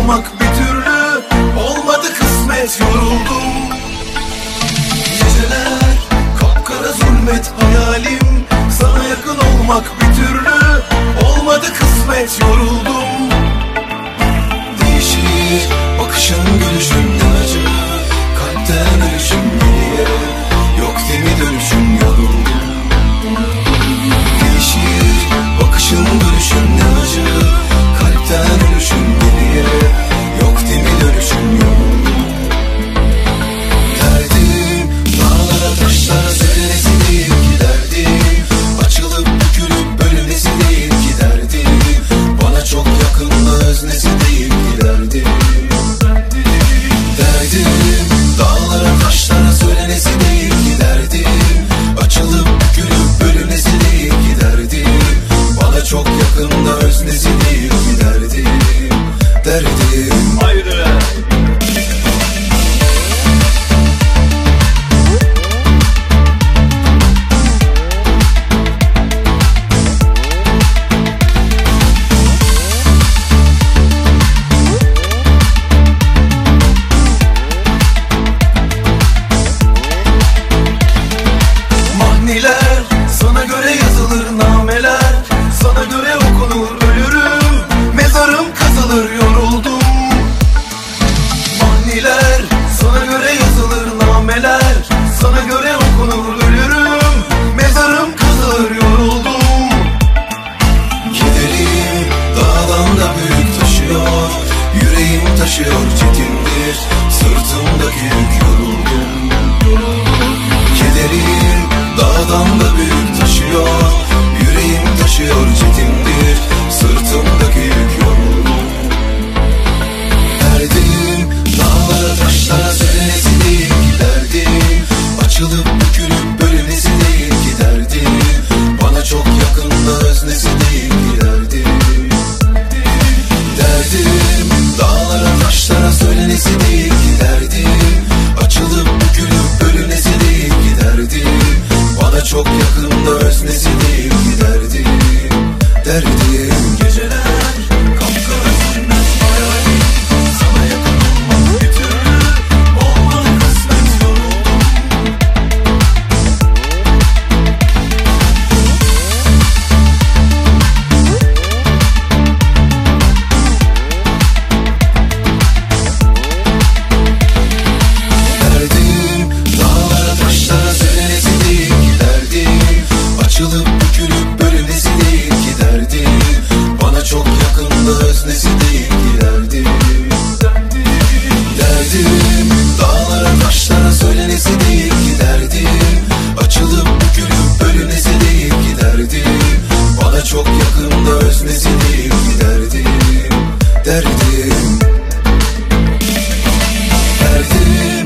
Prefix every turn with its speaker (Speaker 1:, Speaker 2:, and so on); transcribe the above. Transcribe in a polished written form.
Speaker 1: olmak bir türlü olmadı kısmet, yoruldum. Geceler kapkara zulmet hayalim, sana yakın olmak bir türlü olmadı kısmet, yoruldum. Değişir bakışın gülüşün ne acı, kalpten ölüşüm geriye, yok değil mi dönüşüm, yoruldum. Değişir bakışın gülüşün ne acı, kalpten ölüşüm geriye, yok değil mi dönüşüm, yoruldum. Derdim dağlara taşlara söylenesi değil ki derdim, açılıp bükülüp bölünesi değil ki derdim, bana çok yakın öznesi değil ki derdim. Derdim dağlara taşlara söylenesi değil ki derdim, açılıp bükülüp bölünesi değil ki derdim, bana çok yakın öznesi değil ki derdim. Derdim ayrı. Mahniler sana göre yazılır, nameler sana göre okunur, ölürüm mezarım kazılır, yoruldum. Mahniler sana göre yazılır, nameler sana göre okunur, ölürüm mezarım kazılır, yoruldum. Kederim dağdan da büyük taşıyor, yüreğim taşıyor çetindir, sırtımdaki yük, yoruldum. Kederim dağdan da büyük taşıyor, yüreğim taşıyor çetindir, sırtımdaki yük, yoruldum. Derdim dağlara taşlara söylenesi değil ki derdim, açılıp bükülüp bölünesi değil ki derdim, bana çok yakın öznesi değil ki derdim. Derdim dağlara taşlara söylenesi değil ki derdim, açılıp bükülüp bölünesi değil ki derdim, bana çok yakın öznesi değil ki derdim. Derdim geceler kapkara zulmet hayalim, sana yakın olmak bir türlü olmadı kısmet, yoruldum. Derdim dağlara taşlara söylenesi değil ki derdim, açılıp bükülüp bölünesi değil ki derdim, bana çok yakın öznesi değil ki derdim. Derdim dağlara taşlara söylenesi değil ki derdim, açılıp bükülüp bölünesi değil ki derdim, bana çok yakın öznesi değil ki derdim. Derdim. Derdim